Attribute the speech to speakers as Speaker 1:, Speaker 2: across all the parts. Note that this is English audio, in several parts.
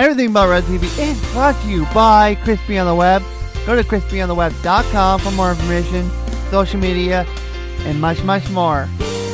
Speaker 1: Everything About Red TV is brought to you by Crispy on the Web. Go to crispyontheweb.com for more information, social media, and much, much more.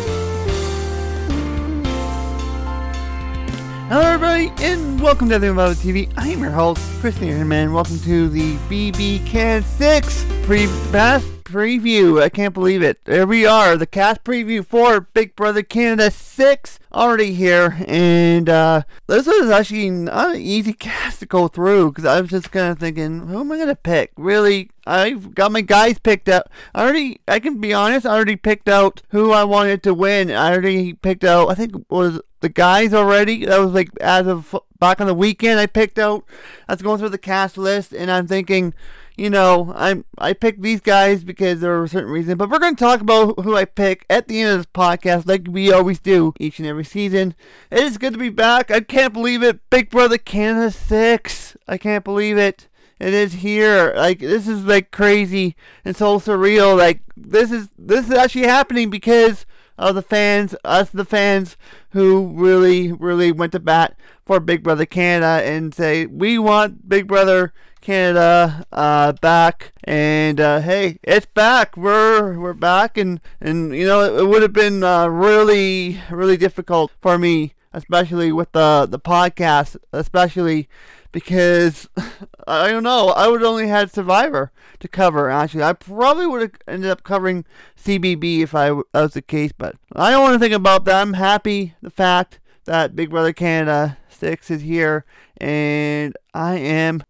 Speaker 1: Hello everybody, and welcome to Everything About TV. I am your host, Crispy and welcome to the BB Can 6 Best Preview. I can't believe it. There we are, the cast preview for Big Brother Canada 6 already here, and this was actually not an easy cast to go through, because I was just kind of thinking, who am I going to pick? Really, I've got my guys picked out. I can be honest, I already picked out who I wanted to win. I already picked out, I think it was the guys already. That was like as of back on the weekend. I was going through the cast list, and I'm thinking, you know, I picked these guys because there are a certain reason. But we're going to talk about who I pick at the end of this podcast, like we always do each and every season. It is good to be back. I can't believe it. Big Brother Canada 6. I can't believe it. It is here. Like, this is like crazy and so surreal. Like, this is actually happening because of the fans, the fans who really, really went to bat for Big Brother Canada and say, we want Big Brother Canada back, and hey, it's back. We're back, and you know, it would have been really, really difficult for me, especially with the podcast, especially because I don't know, I would only had Survivor to cover. Actually, I probably would have ended up covering CBB if that was the case, but I don't want to think about that. I'm happy the fact that Big Brother Canada 6 is here, and I am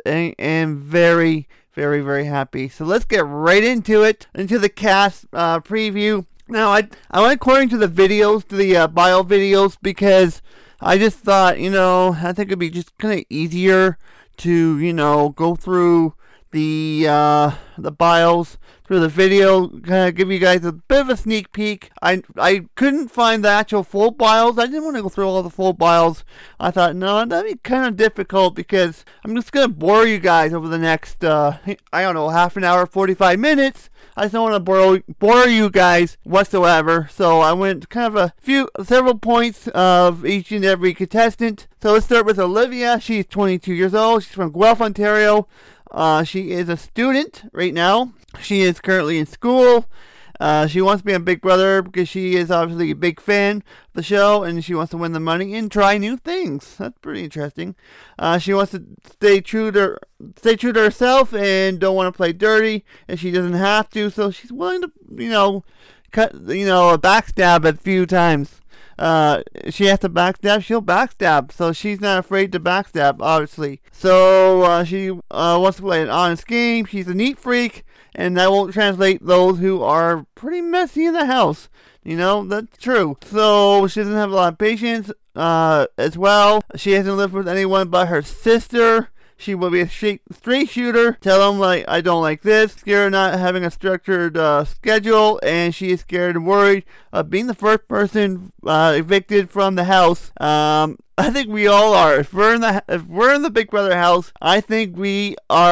Speaker 1: very, very, very happy. So let's get right into it, into the cast preview. Now, I went according to the videos, to the bio videos, because I just thought, you know, I think it'd be just kind of easier to, you know, go through the bios through the video, kind of give you guys a bit of a sneak peek. I couldn't find the actual full bios. I didn't want to go through all the full bios. I thought, no, that'd be kind of difficult because I'm just going to bore you guys over the next, I don't know, half an hour, 45 minutes. I just don't want to bore you guys whatsoever. So I went kind of several points of each and every contestant. So let's start with Olivia. She's 22 years old. She's from Guelph, Ontario. She is a student right now. She is currently in school. She wants to be on Big Brother because she is obviously a big fan of the show, and she wants to win the money and try new things. That's pretty interesting. She wants to stay true to herself and don't want to play dirty, and she doesn't have to. So she's willing to, you know, backstab a few times. She has to backstab, she'll backstab. So she's not afraid to backstab, obviously. So she wants to play an honest game. She's a neat freak, and that won't translate those who are pretty messy in the house. You know, that's true. So she doesn't have a lot of patience as well. She hasn't lived with anyone but her sister. She will be a straight shooter. Tell them, like, I don't like this. Scared of not having a structured schedule, and she is scared and worried of being the first person evicted from the house. I think we all are. If we're in the Big Brother house, I think we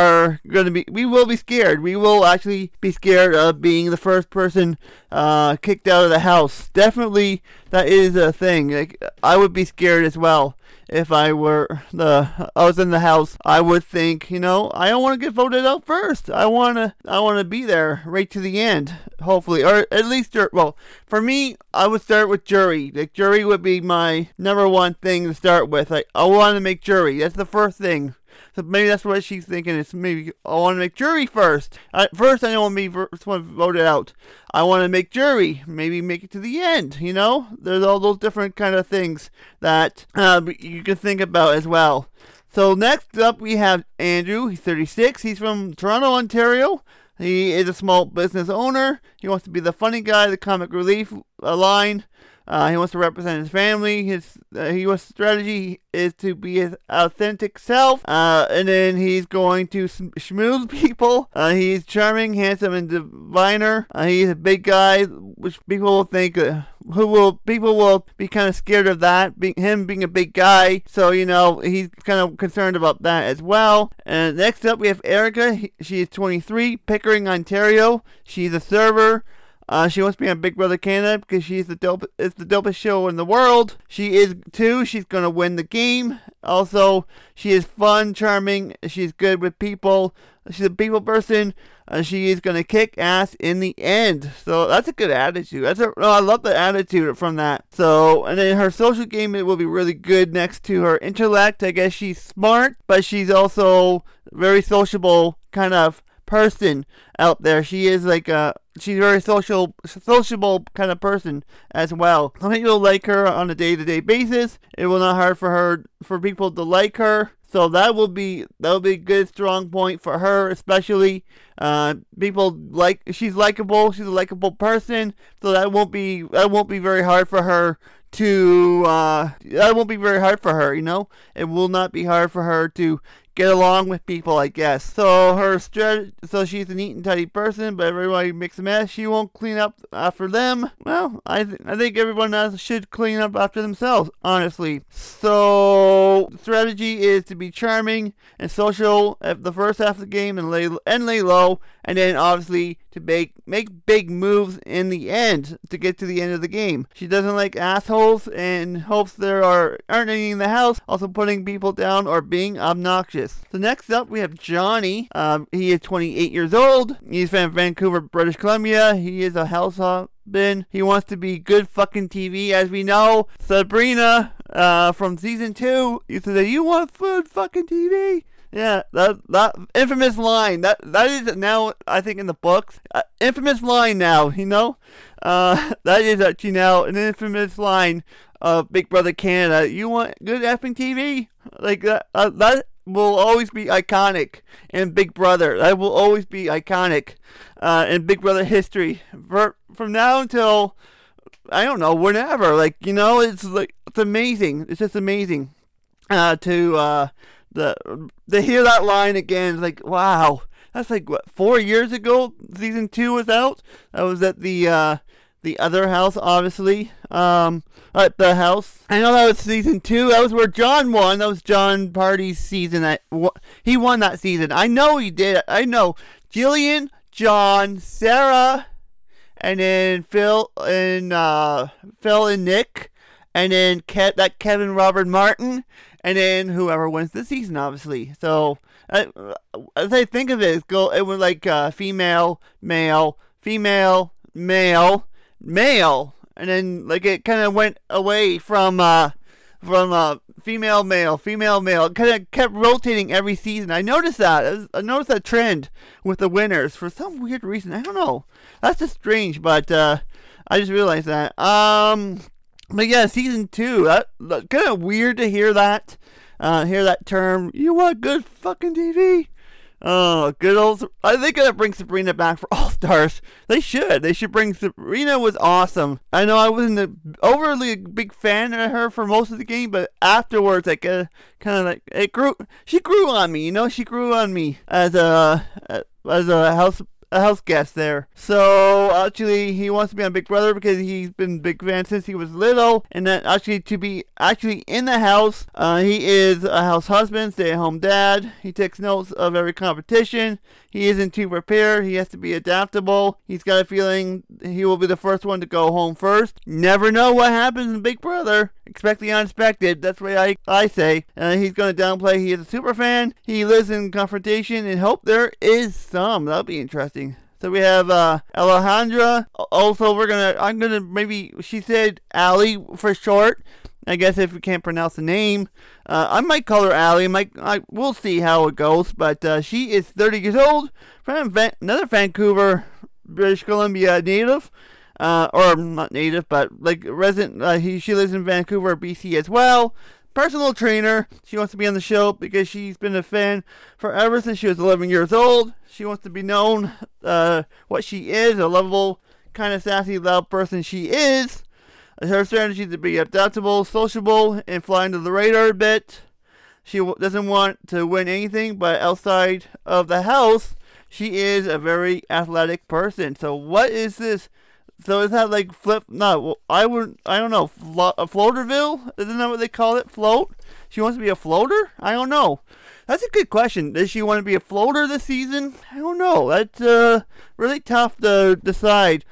Speaker 1: will be scared. We will actually be scared of being the first person kicked out of the house. Definitely, that is a thing. Like, I would be scared as well. If I was in the house, I would think, you know, I don't want to get voted out first. I want to be there right to the end, hopefully, or at least, well, for me, I would start with jury. Like, jury would be my number one thing to start with. Like, I want to make jury. That's the first thing. So maybe that's what she's thinking. Is maybe I want to make jury first. First, I don't want to be first one voted out. I want to make jury. Maybe make it to the end. You know, there's all those different kind of things that you can think about as well. So next up, we have Andrew. He's 36. He's from Toronto, Ontario. He is a small business owner. He wants to be the funny guy, the comic relief line. He wants to represent his family. His strategy is to be his authentic self, and then he's going to schmooze people. He's charming, handsome, and diviner. He's a big guy, which people will think, people will be kind of scared of that, him being a big guy. So, you know, he's kind of concerned about that as well. And next up, we have Erica. She is 23, Pickering, Ontario. She's a server. She wants to be on Big Brother Canada because it's the dopest show in the world. She is too. She's gonna win the game. Also, she is fun, charming. She's good with people. She's a people person. She is gonna kick ass in the end. So that's a good attitude. I love the attitude from that. So, and then her social game, it will be really good next to her intellect. I guess she's smart, but she's also very sociable kind of person out there. She is she's a very sociable kind of person as well. I think you'll like her on a day-to-day basis. It will not hard for people to like her. So that will be a good strong point for her, especially she's likable. She's a likable person, so that won't be very hard for her that won't be very hard for her. It will not be hard for her to get along with people, I guess. So she's a neat and tidy person, but everybody makes a mess. She won't clean up after them. Well, I think everyone else should clean up after themselves, honestly. So strategy is to be charming and social at the first half of the game and lay low, and then obviously to make big moves in the end to get to the end of the game. She doesn't like assholes and hopes there aren't any in the house, also putting people down or being obnoxious. So next up we have Johnny. He is 28 years old. He's from Vancouver, British Columbia. He is a husband. He wants to be good fucking TV. As we know, Sabrina from season 2 used to say, "You want good fucking TV?" Yeah, that infamous line. That is now, I think, in the books. Infamous line now, that is actually now an infamous line of Big Brother Canada. You want good effing TV? Like that. That will always be iconic in Big Brother. That will always be iconic in Big Brother history. From now until, I don't know, whenever. It's amazing. It's just amazing to hear that line again. It's like, wow, that's like what, 4 years ago season 2 was out. That was at the other house, obviously. At the house, I know that was season 2. That was where John won. That was John Party's season. He won that season. I know he did. I know Jillian, John, Sarah, and then Phil and Nick, and then Kevin Robert Martin, and then whoever wins the season, obviously. So, as I think of it, it was like female, male, female, male, male, and then it kind of went away from female, male, female, male. It kind of kept rotating every season. I noticed that. I noticed that trend with the winners for some weird reason. I don't know. That's just strange, but I just realized that. But yeah, season 2, that kind of weird to hear that term. You want good fucking TV? Oh, good old. I think they're gonna bring Sabrina back for All Stars. They should bring Sabrina. Was awesome. I know I wasn't an overly big fan of her for most of the game, but afterwards, kind of it grew. She grew on me. She grew on me as a house guest there. So actually he wants to be on Big Brother because he's been a big fan since he was little, and that actually to be in the house, he is a house husband, stay-at-home dad. He takes notes of every competition. He isn't too prepared. He has to be adaptable. He's got a feeling he will be the first one to go home first. Never know what happens in Big Brother. Expect the unexpected. That's what I say. He's going to downplay he is a super fan. He lives in confrontation and hope there is some. That'll be interesting. So we have Alejandra. Also, she said Allie for short. I guess if we can't pronounce the name. I might call her Allie. We'll see how it goes. But she is 30 years old. From another Vancouver, British Columbia native. Or not native, but resident. She lives in Vancouver, BC as well. Personal trainer. She wants to be on the show because she's been a fan forever since she was 11 years old. She wants to be known what she is, a lovable, kind of sassy, loud person she is. Her strategy is to be adaptable, sociable, and fly under the radar a bit. She doesn't want to win anything, but outside of the house, she is a very athletic person. So what is this? So is that flip? No, I don't know. A floaterville? Isn't that what they call it? Float? She wants to be a floater? I don't know. That's a good question. Does she want to be a floater this season? I don't know. That's really tough to decide.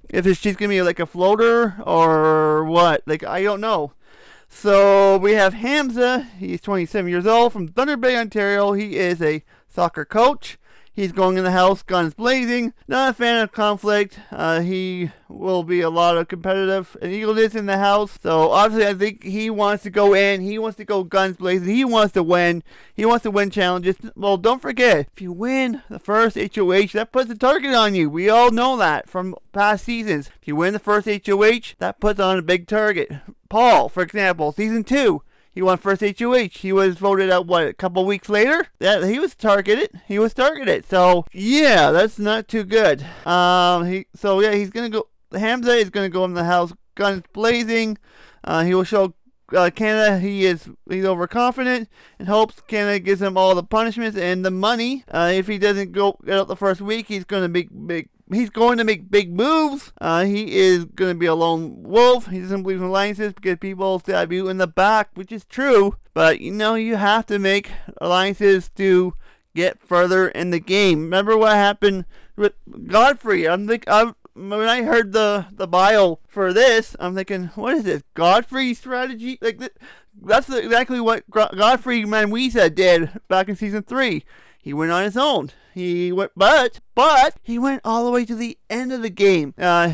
Speaker 1: if she's going to be like a floater or what. Like, I don't know. So we have Hamza. He's 27 years old from Thunder Bay, Ontario. He is a soccer coach. He's going in the house, guns blazing. Not a fan of conflict. He will be a lot of competitive and eagerness in the house. So obviously, I think he wants to go in. He wants to go guns blazing. He wants to win. He wants to win challenges. Well, don't forget, if you win the first HOH, that puts a target on you. We all know that from past seasons. If you win the first HOH, that puts on a big target. Paul, for example, season 2. He won first HOH. He was voted out, a couple weeks later? Yeah, he was targeted. So, yeah, that's not too good. He's going to go. Hamza is going to go in the house, guns blazing. He will show Canada he's overconfident and hopes Canada gives him all the punishments and the money. If he doesn't get out the first week, he's going to make big moves. He is going to be a lone wolf. He doesn't believe in alliances because people stab you in the back, which is true. But, you have to make alliances to get further in the game. Remember what happened with Godfrey? When I heard the bio for this, I'm thinking, what is this? Godfrey strategy? That's exactly what Godfrey Manwisa did back in season 3. He went on his own. But he went all the way to the end of the game.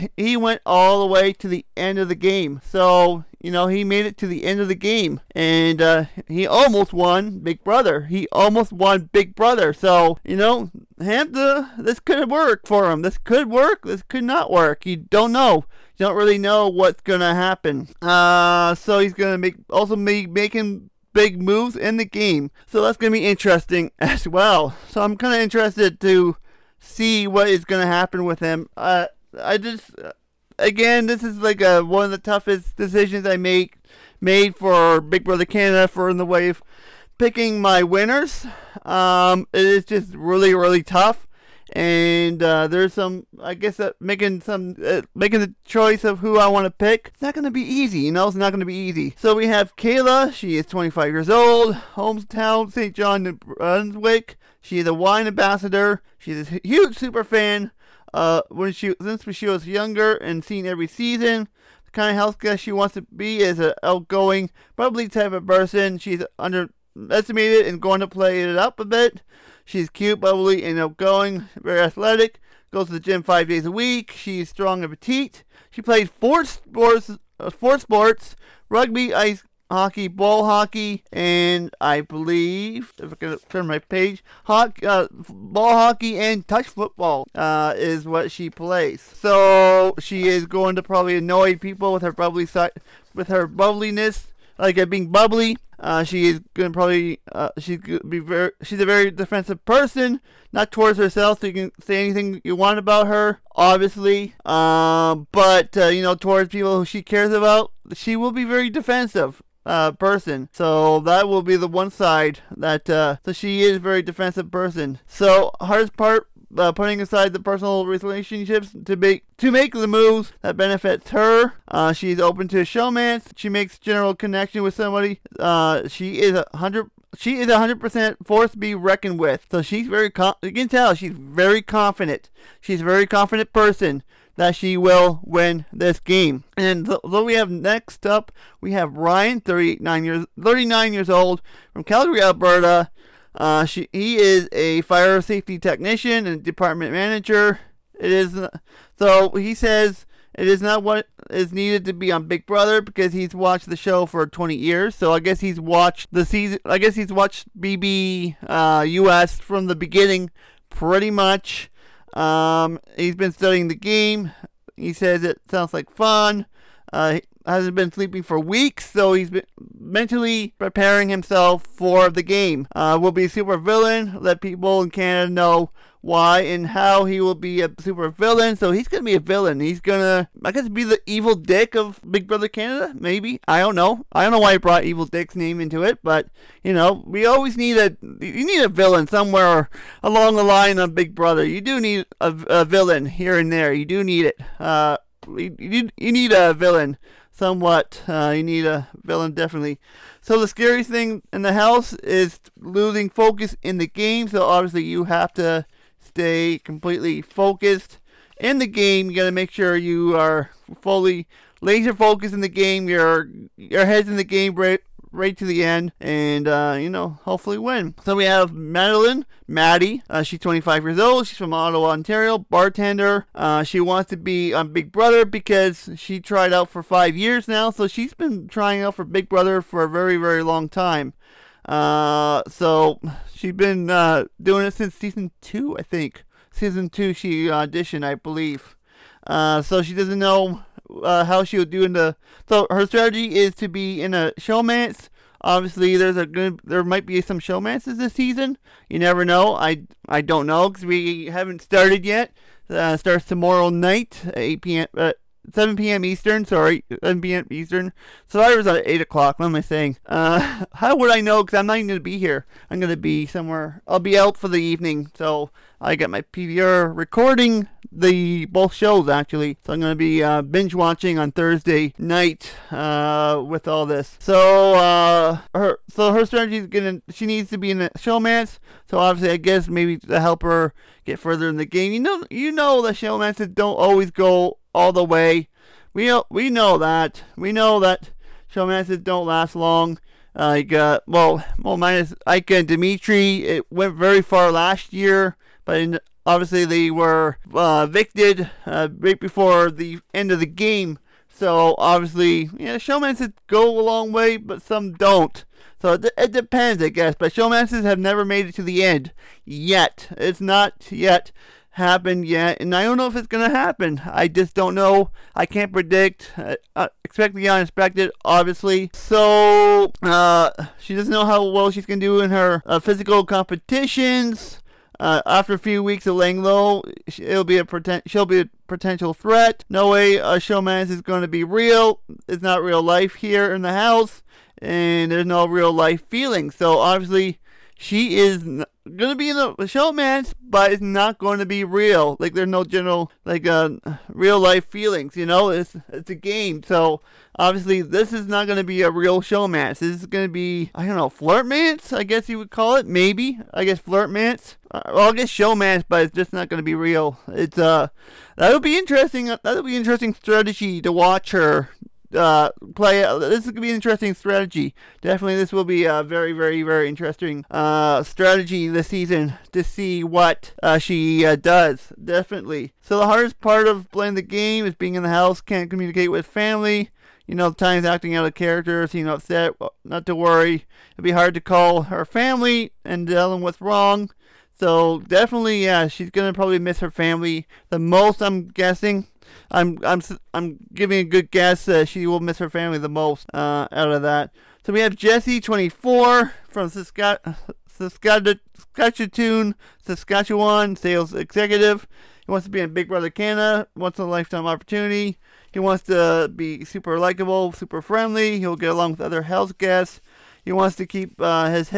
Speaker 1: So, he made it to the end of the game. And he almost won Big Brother. So, Hamza, this could work for him. This could work. This could not work. You don't know. You don't really know what's going to happen. So he's going to making big moves in the game. So that's going to be interesting as well. So I'm kind of interested to see what is going to happen with him. Again, this is like one of the toughest decisions I made for Big Brother Canada in the way of picking my winners. It is just really, really tough. And there's some, I guess, making the choice of who I want to pick. It's not going to be easy, It's not going to be easy. So we have Kayla. She is 25 years old. Hometown, St. John, New Brunswick. She is a wine ambassador. She's a huge super fan. Since she was younger and seen every season. The kind of house guest she wants to be is an outgoing, bubbly type of person. She's underestimated and going to play it up a bit. She's cute, bubbly, and outgoing, very athletic, goes to the gym 5 days a week. She's strong and petite. She plays four sports, rugby, ice hockey, ball hockey, and I believe, if I can turn my page, ball hockey and touch football is what she plays. So she is going to probably annoy people with her bubbly side, with her bubbliness, like being bubbly. She is going to probably, she's a very defensive person, not towards herself, so you can say anything you want about her, obviously, but towards people who she cares about, she will be very defensive person. So that will be the one side that, so she is a very defensive person. So hardest part, putting aside the personal relationships to make the moves that benefits her. She's open to showmance. She makes general connection with somebody. She is 100% force to be reckoned with. So she's you can tell she's very confident. She's a very confident person that she will win this game. And so we have next up, we have Ryan, 39 years old, from Calgary, Alberta. He is a fire safety technician and department manager. So he says it is not what is needed to be on Big Brother because he's watched the show for 20 years. So I guess he's watched the season. I guess he's watched BB US from the beginning, pretty much. He's been studying the game. He says it sounds like fun. Hasn't been sleeping for weeks, so he's been mentally preparing himself for the game. Will be a super villain. Let people in Canada know why and how he will be a super villain. So he's gonna be a villain. He's gonna, I guess, be the evil dick of Big Brother Canada. Maybe, I don't know. I don't know why I brought Evil Dick's name into it, but we always need a villain somewhere along the line of Big Brother. You do need a villain here and there. You do need it. You need a villain. Somewhat. You need a villain, definitely. So the scariest thing in the house is losing focus in the game. So obviously you have to stay completely focused in the game, you got to make sure you are fully laser focused in the game. Your head's in the game right to the end, and hopefully win. So we have Maddie. She's 25 years old. She's from Ottawa, Ontario. Bartender. She wants to be on Big Brother because she tried out for 5 years now. So she's been trying out for Big Brother for a very, very long time. So she's been doing it since season 2, I think. Season 2, she auditioned, I believe. So she doesn't know how she would do in the. So her strategy is to be in a showmance. Obviously, there might be some showmances this season. You never know. I don't know because we haven't started yet. Starts tomorrow night, 8 p.m. 7 p.m. Eastern, 7 p.m. Eastern. Survivor's at 8 o'clock. What am I saying? How would I know? Because I'm not even going to be here. I'm going to be somewhere. I'll be out for the evening. So I got my PVR recording both shows, actually. So I'm going to be binge watching on Thursday night with all this. So her strategy is she needs to be in a showmance. So obviously, I guess maybe to help her get further in the game. You know the showmances don't always go all the way. We know that. We know that showmances don't last long. Minus Ika and Dimitri, it went very far last year, but obviously they were evicted right before the end of the game. So obviously, showmances go a long way, but some don't. So it depends, I guess. But showmances have never made it to the end yet. It's not yet happened yet, and I don't know if it's gonna happen. I just don't know. I can't predict. Expect the unexpected, obviously. So she doesn't know how well she's gonna do in her physical competitions. After a few weeks of laying low, she'll be a potential threat. No way a showman is going to be real. It's not real life here in the house, and there's no real life feeling. So obviously, she is going to be in the showman, but it's not going to be real. Like there's no general real life feelings. It's a game. So obviously, this is not going to be a real showmance. This is going to be, I don't know, flirtmance, I guess you would call it. Maybe. I guess flirtmance. I guess showmance, but it's just not going to be real. It's that'll be interesting. That'll be an interesting strategy to watch her play. This is going to be an interesting strategy. Definitely, this will be a very, very, very interesting strategy this season to see what she does. Definitely. So the hardest part of playing the game is being in the house, can't communicate with family. Times acting out of character, seem upset. Not to worry. It'll be hard to call her family and tell them what's wrong. So definitely, yeah, she's gonna probably miss her family the most. I'm guessing. I'm giving a good guess. She will miss her family the most out of that. So we have Jesse, 24, from Saskatchewan, sales executive. He wants to be in Big Brother Canada. Wants a lifetime opportunity. He wants to be super likable, super friendly. He'll get along with other house guests. He wants to keep his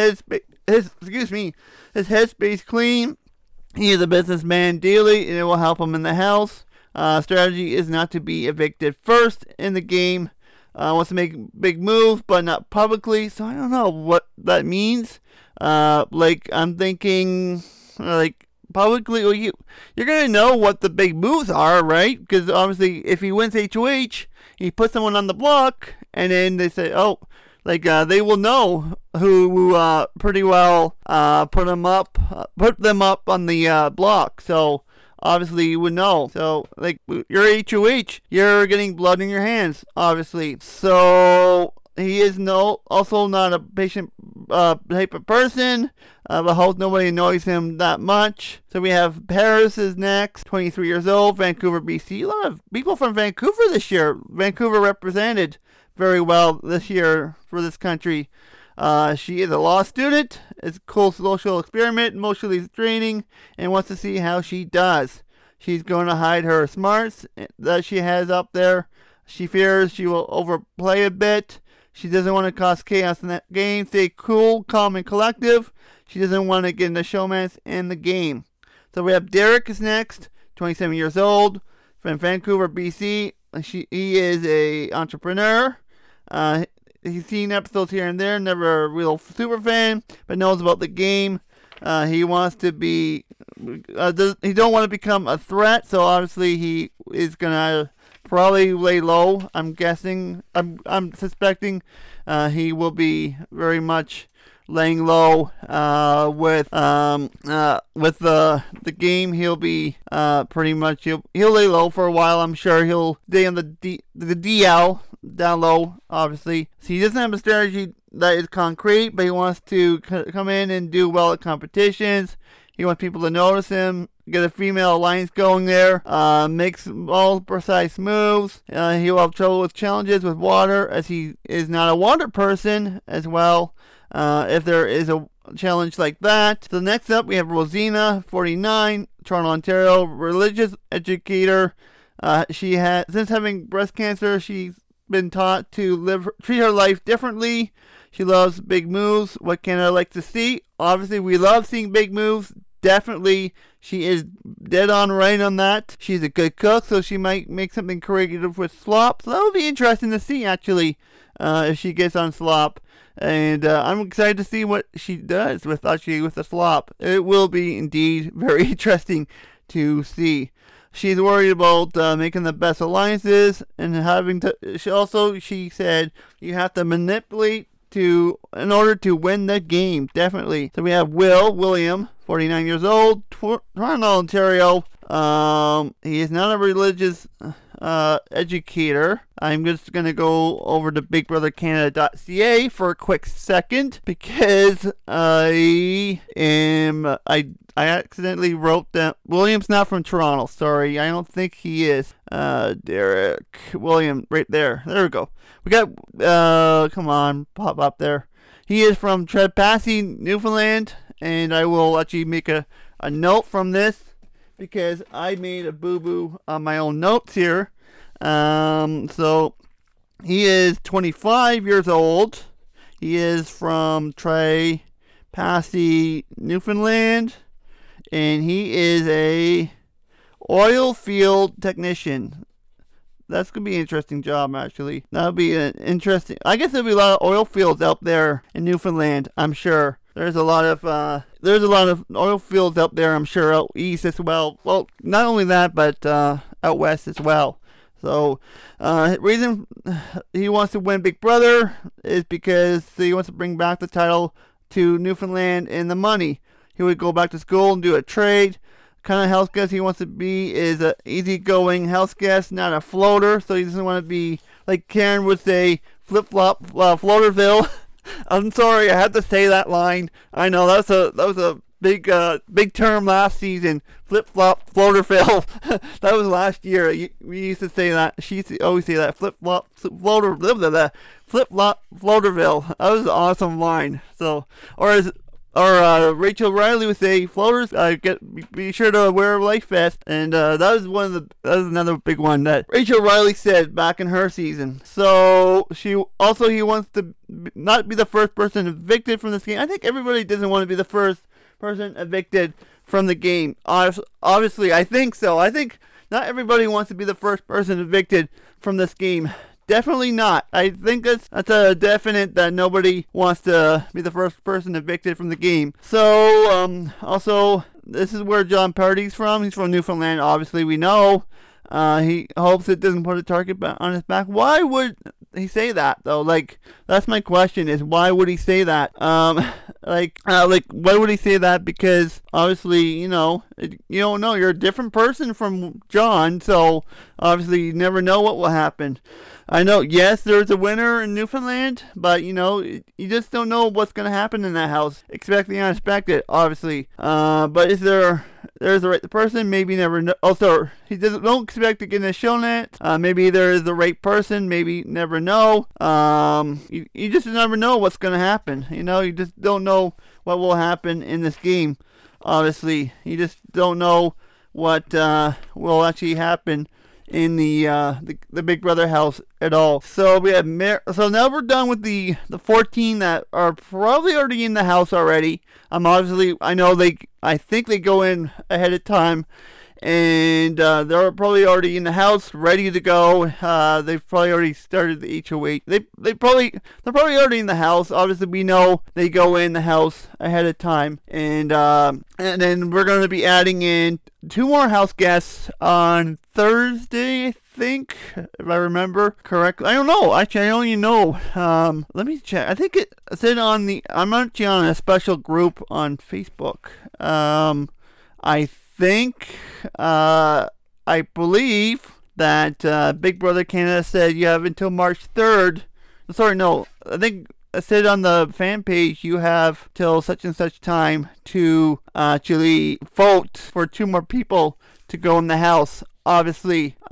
Speaker 1: headspace clean. He is a businessman daily, and it will help him in the house. Strategy is not to be evicted first in the game. Wants to make big moves, but not publicly. So I don't know what that means. I'm thinking, publicly, well, you're gonna know what the big moves are, right? Because obviously, if he wins HOH, he puts someone on the block, and then they say, they will know who pretty well put them up on the block. So obviously you would know. So you're HOH, you're getting blood in your hands, obviously. So he is also not a patient type of person. But hope nobody annoys him that much. So we have Paris is next, 23 years old, Vancouver, BC. A lot of people from Vancouver this year. Vancouver represented very well this year for this country. She is a law student. It's a cool social experiment, emotionally draining, and wants to see how she does. She's going to hide her smarts that she has up there. She fears she will overplay a bit. She doesn't want to cause chaos in that game. Stay cool, calm, and collective. She doesn't want to get into showmance in the game. So we have Derek is next, 27 years old, from Vancouver, BC. He is a entrepreneur. He's seen episodes here and there, never a real super fan, but knows about the game. He wants to be. He don't want to become a threat, so obviously he is gonna probably lay low. I'm guessing. I'm suspecting. He will be very much laying low with the game. He'll be pretty much he'll lay low for a while. I'm sure he'll stay on the DL down low. Obviously, so he doesn't have a strategy that is concrete, but he wants to come in and do well at competitions. He wants people to notice him, get a female alliance going there, makes all precise moves. He will have trouble with challenges with water, as he is not a water person as well. If there is a challenge like that. So next up we have Rosina, 49, Toronto, Ontario, religious educator. She has, since having breast cancer, she's been taught to treat her life differently. She loves big moves. What Canada likes to see? Obviously, we love seeing big moves. Definitely, she is dead on right on that. She's a good cook, so she might make something creative with slop. So that would be interesting to see, actually, if she gets on slop. And I'm excited to see what she does with the slop. It will be indeed very interesting to see. She's worried about making the best alliances and having to. She said you have to manipulate in order to win the game. Definitely. So we have William, 49 years old, Toronto, Ontario. He is not a religious educator. I'm just going to go over to BigBrotherCanada.ca for a quick second because I accidentally wrote that William's not from Toronto. Sorry, I don't think he is. Derek William, right there. There we go. We got, come on, pop up there. He is from Trepassey, Newfoundland, and I will actually make a note from this because I made a boo-boo on my own notes here. So he is 25 years old. He is from Trepassey, Newfoundland, and he is a oil field technician. That's going to be an interesting job, actually. That'll be an interesting. I guess there'll be a lot of oil fields out there in Newfoundland, I'm sure. There's a lot of oil fields out there, I'm sure, out east as well. Well, not only that, but out west as well. So, reason he wants to win Big Brother is because he wants to bring back the title to Newfoundland and the money. He would go back to school and do a trade. Kind of house guest he wants to be is a easygoing house guest, not a floater. So he doesn't want to be, like Karen would say, flip-flop Floaterville. I'm sorry, I had to say that line. I know that was a big term last season. Flip-flop Floaterville. That was last year. We used to say that. She used to always say that. Flip-flop Floaterville. Flip-flop Floaterville. That was an awesome line. So, or Rachel Riley would say, floaters, be sure to wear a life vest. And that was another big one that Rachel Riley said back in her season. So he wants to not be the first person evicted from this game. I think everybody doesn't want to be the first person evicted from the game. Obviously, I think so. I think not everybody wants to be the first person evicted from this game. Definitely not. I think that's a definite that nobody wants to be the first person evicted from the game. So, also, this is where John Party's from. He's from Newfoundland, obviously, we know. He hopes it doesn't put a target on his back. Why would he say that, though? Like, that's my question, is why would he say that? Why would he say that? Because, obviously, you don't know. You're a different person from John, so, obviously, you never know what will happen. I know, yes, there's a winner in Newfoundland, but, you just don't know what's going to happen in that house. Expect the unexpected, obviously. But is there's the right person? Maybe never know. Also, don't expect to get in a show net. Maybe there is the right person. Maybe never know. You just never know what's going to happen. You just don't know what will happen in this game. Obviously, you just don't know what will actually happen in the Big Brother house at all. So we have so now we're done with the 14 that are probably already in the house already. I think they go in ahead of time, and they're probably already in the house, ready to go. They've probably already started the HOH. They're probably already in the house. Obviously, we know they go in the house ahead of time, and then we're going to be adding in 2 more house guests on Thursday, I think, if I remember correctly. I don't know. Actually, I don't even know. Let me check. I think it said I'm actually on a special group on Facebook. I think, I believe that Big Brother Canada said you have until March 3rd. Sorry, no. I think I said on the fan page you have till such and such time to actually vote for 2 more people to go in the house. Obviously, so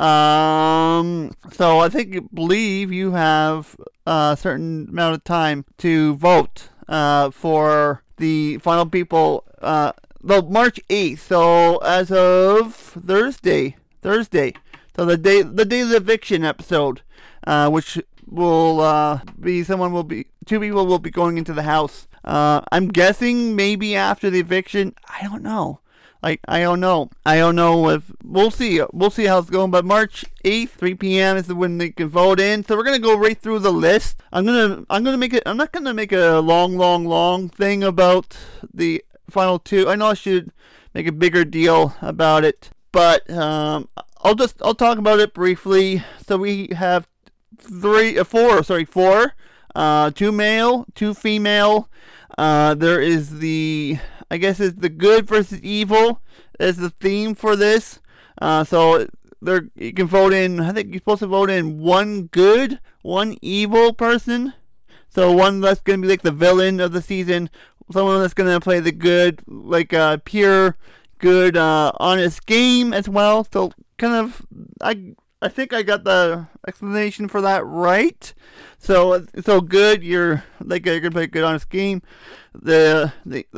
Speaker 1: I believe you have a certain amount of time to vote for the final people. March 8th. So as of Thursday. So the day of the eviction episode, which will be 2 people will be going into the house. I'm guessing maybe after the eviction. I don't know. I don't know if we'll see how it's going. But March 8th, 3 p.m. is when they can vote in. So we're gonna go right through the list. I'm not gonna make a long thing about the final 2. I know I should make a bigger deal about it, but I'll talk about it briefly. So we have 4. 2 male, 2 female. There is I guess it's the good versus evil is the theme for this. So you can vote in. I think you're supposed to vote in 1 good, 1 evil person. So one that's gonna be like the villain of the season, someone that's gonna play the good, like pure good, honest game as well. So kind of, I think I got the explanation for that right. So good, you're gonna play a good honest game. The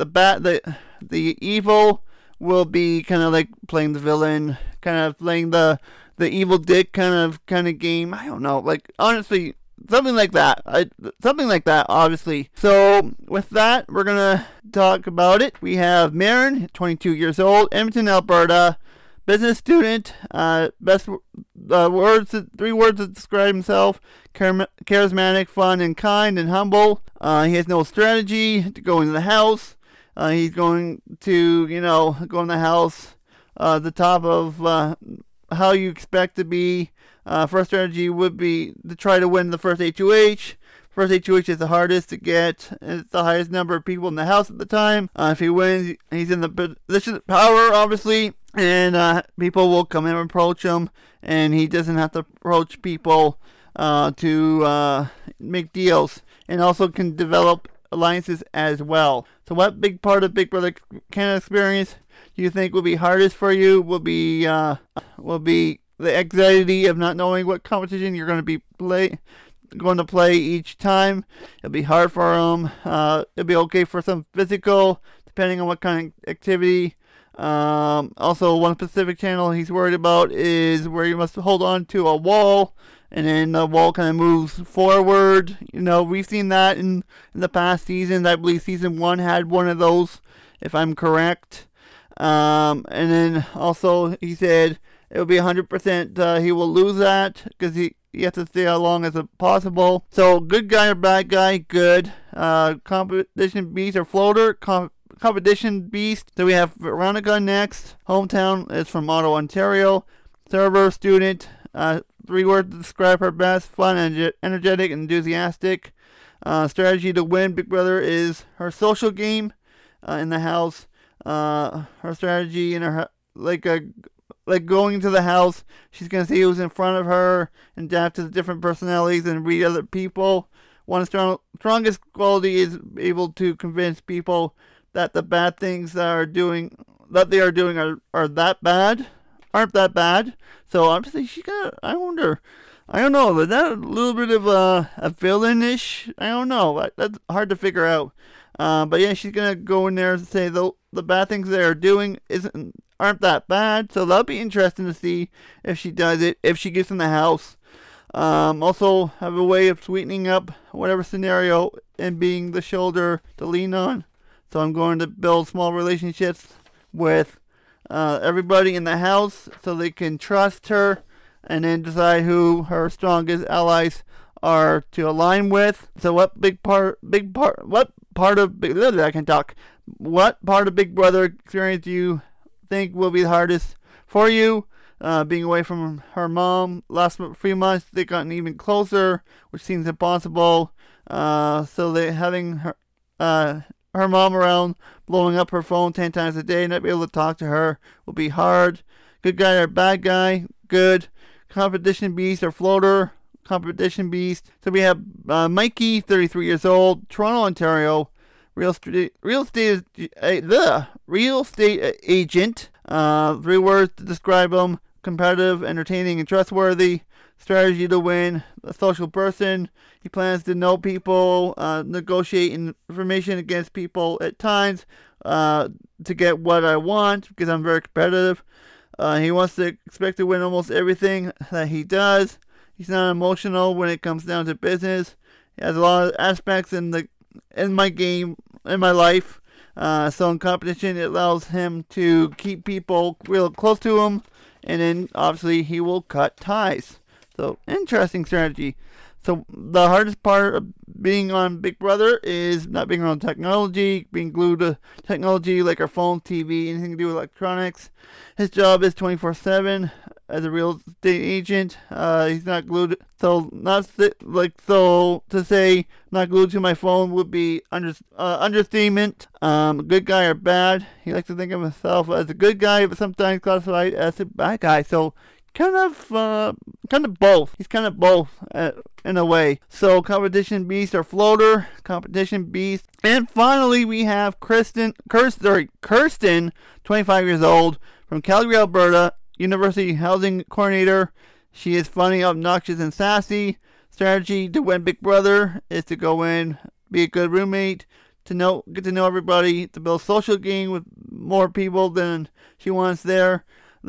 Speaker 1: evil will be kind of like playing the villain, kind of playing the evil dick kind of game. I don't know, like honestly, something like that, obviously. So with that, we're gonna talk about it. We have Marin, 22 years old, Edmonton, Alberta. Business student, best 3 words to describe himself: charismatic, fun, and kind, and humble. He has no strategy to go into the house. He's going to, go in the house, the top of how you expect to be. First strategy would be to try to win the first HOH. First HOH is the hardest to get. It's the highest number of people in the house at the time. If he wins, he's in the position of power, obviously. And people will come and approach him, and he doesn't have to approach people to make deals, and also can develop alliances as well. So what big part of Big Brother Canada experience do you think will be hardest for you? Will be the anxiety of not knowing what competition you're going to play each time. It'll be hard for him. It'll be okay for some physical, depending on what kind of activity. Also, one specific channel he's worried about is where you must hold on to a wall, and then the wall kind of moves forward. We've seen that in the past seasons. I believe season 1 had one of those, if I'm correct. And then also he said it will be 100% he will lose that, because he has to stay as long as possible. So good guy or bad guy? Good. Competition beast or floater? Competition beast. So we have Veronica next. Hometown is from Ottawa, Ontario. Server student. 3 words to describe her best: fun, energetic, and enthusiastic. Strategy to win Big Brother is her social game in the house. Her strategy in her like going into the house, she's gonna see who's in front of her and adapt to the different personalities and read other people. One strongest quality is able to convince people that the bad things they are doing aren't that bad. So obviously I don't know, is that a little bit of a villainish? I don't know, that's hard to figure out. But yeah, she's gonna go in there and say the bad things they are doing aren't that bad. So that'll be interesting to see if she does it, if she gets in the house. Also have a way of sweetening up whatever scenario and being the shoulder to lean on. So I'm going to build small relationships with everybody in the house so they can trust her and then decide who her strongest allies are to align with. So what part of Big Brother experience do you think will be the hardest for you? Being away from her mom last few months, they've gotten even closer, which seems impossible. So they having her mom around, blowing up her phone 10 times a day, not be able to talk to her will be hard. Good guy or bad guy? Good. Competition beast or floater? Competition beast. So we have Mikey, 33 years old, Toronto, Ontario, real estate agent. 3 words to describe him: competitive, entertaining, and trustworthy. Strategy to win: a social person. He plans to know people, negotiate information against people at times to get what I want, because I'm very competitive. He wants to expect to win almost everything that he does. He's not emotional when it comes down to business. He has a lot of aspects in my game, in my life. So in competition, it allows him to keep people real close to him, and then obviously he will cut ties. So interesting strategy. So the hardest part of being on Big Brother is not being around technology, being glued to technology like our phone, TV, anything to do with electronics. His job is 24/7 as a real estate agent. He's not glued, so to say not glued to my phone would be understatement. Good guy or bad? He likes to think of himself as a good guy, but sometimes classified as a bad guy. So kind of both. He's kind of both in a way. So competition beast or floater? Competition beast. And finally, we have Kirsten, 25 years old, from Calgary, Alberta, University Housing Coordinator. She is funny, obnoxious, and sassy. Strategy to win Big Brother is to go in, be a good roommate, get to know everybody, to build social game with more people than she wants there.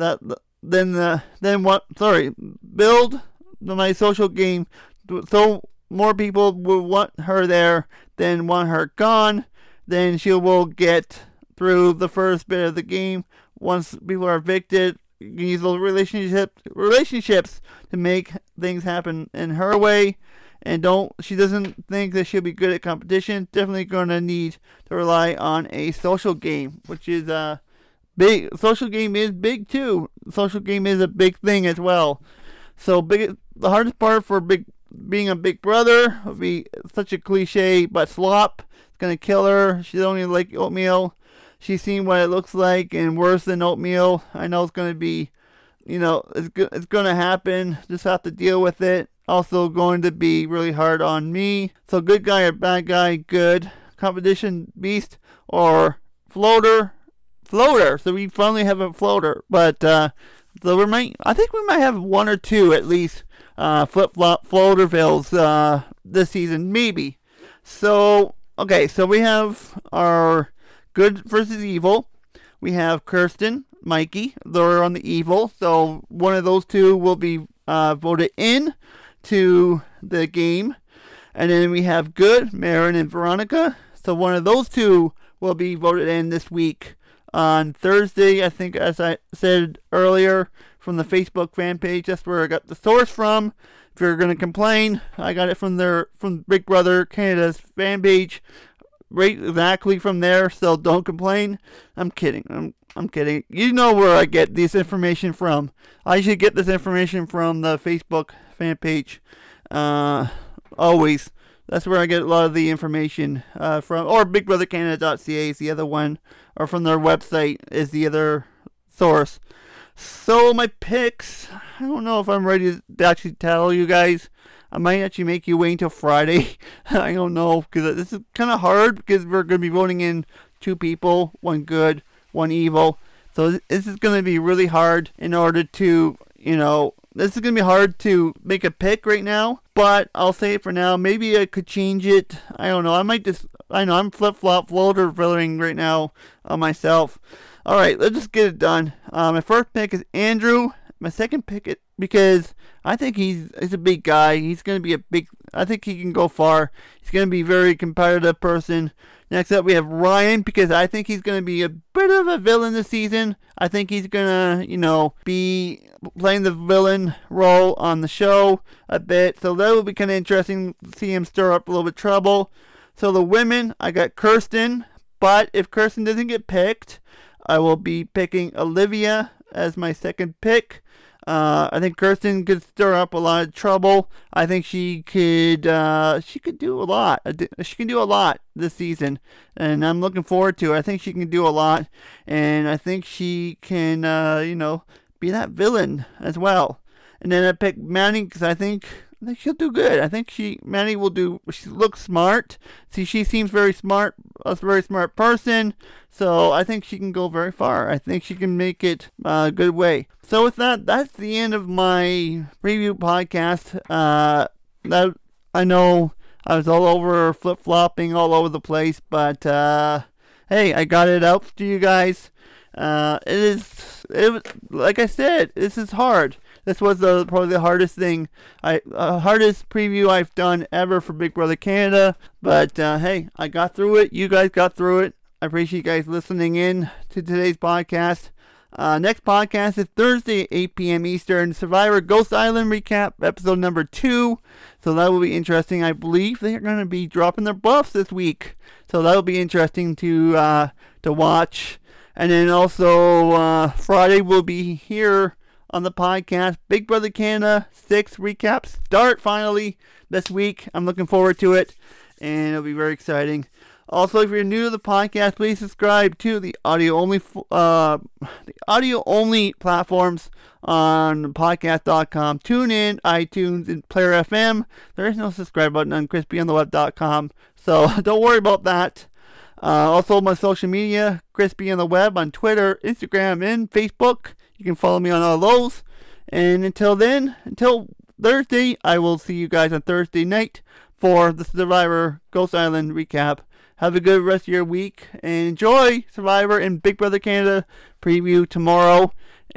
Speaker 1: Build my social game so more people will want her there than want her gone. Then she will get through the first bit of the game. Once people are evicted, you can use those relationships to make things happen in her way. And she doesn't think that she'll be good at competition. Definitely going to need to rely on a social game, which is big. Social game is big too. Social game is a big thing as well. So the hardest part for being a Big Brother would be such a cliche, but slop. It's gonna kill her. She don't even like oatmeal. She's seen what it looks like, and worse than oatmeal. I know it's gonna be, it's gonna happen. Just have to deal with it. Also going to be really hard on me. So good guy or bad guy? Good. Competition beast or floater? Floater. So we finally have a floater, but I think we might have one or two at least flip-flop Floatervilles this season, maybe. So okay, so we have our good versus evil. We have Kirsten, Mikey. They're on the evil, so one of those two will be voted in to the game. And then we have good, Marin and Veronica. So one of those two will be voted in this week on Thursday, I think, as I said earlier, from the Facebook fan page. That's where I got the source from. If you're going to complain, I got it from Big Brother Canada's fan page, right exactly from there, so don't complain. I'm kidding. I'm kidding. You know where I get this information from. I should get this information from the Facebook fan page. Always. That's where I get a lot of the information from. Or BigBrotherCanada.ca is the other one. Or from their website is the other source. So my picks, I don't know if I'm ready to actually tell you guys. I might actually make you wait until Friday. I don't know, because this is kind of hard, because we're going to be voting in 2 people, 1 good, 1 evil. So this is going to be really hard in order to, this is going to be hard to make a pick right now. But I'll say it for now. Maybe I could change it. I don't know. I'm flip-flop floater-villing right now on myself. Alright, let's just get it done. My first pick is Andrew. My second pick, because I think he's a big guy. He's going to be I think he can go far. He's going to be a very competitive person. Next up, we have Ryan, because I think he's going to be a bit of a villain this season. I think he's going to, be playing the villain role on the show a bit. So that will be kind of interesting to see him stir up a little bit of trouble. So the women, I got Kirsten. But if Kirsten doesn't get picked, I will be picking Olivia as my second pick. I think Kirsten could stir up a lot of trouble. I think she could do a lot. She can do a lot this season, and I'm looking forward to it. I think she can do a lot, and I think she can, be that villain as well. And then I picked Manny because I think she'll do good. I think Manny will do. She looks smart. See, she seems very smart, a very smart person. So I think she can go very far. I think she can make it a good way. So with that, that's the end of my preview podcast. That I know I was all over flip-flopping all over the place, but hey, I got it out to you guys. It was like I said, this is hard. This was probably the hardest thing, hardest preview I've done ever for Big Brother Canada. But hey, I got through it. You guys got through it. I appreciate you guys listening in to today's podcast. Next podcast is Thursday at 8 p.m. Eastern. Survivor Ghost Island recap, episode number 2. So that will be interesting. I believe they are going to be dropping their buffs this week. So that will be interesting to watch. And then also Friday we'll be here on the podcast. Big Brother Canada 6 recap start finally this week. I'm looking forward to it, and it'll be very exciting. Also, if you're new to the podcast, please subscribe to the audio only platforms on podcast.com, TuneIn, iTunes, and Player FM. There is no subscribe button on crispyontheweb.com, so don't worry about that. Also, my social media, Crispy on the Web on Twitter, Instagram, and Facebook. You can follow me on all those. And until Thursday, I will see you guys on Thursday night for the Survivor Ghost Island recap. Have a good rest of your week and enjoy Survivor and Big Brother Canada preview tomorrow.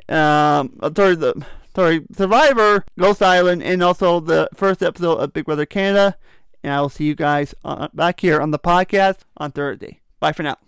Speaker 1: Survivor Ghost Island and also the first episode of Big Brother Canada. And I will see you guys back here on the podcast on Thursday. Bye for now.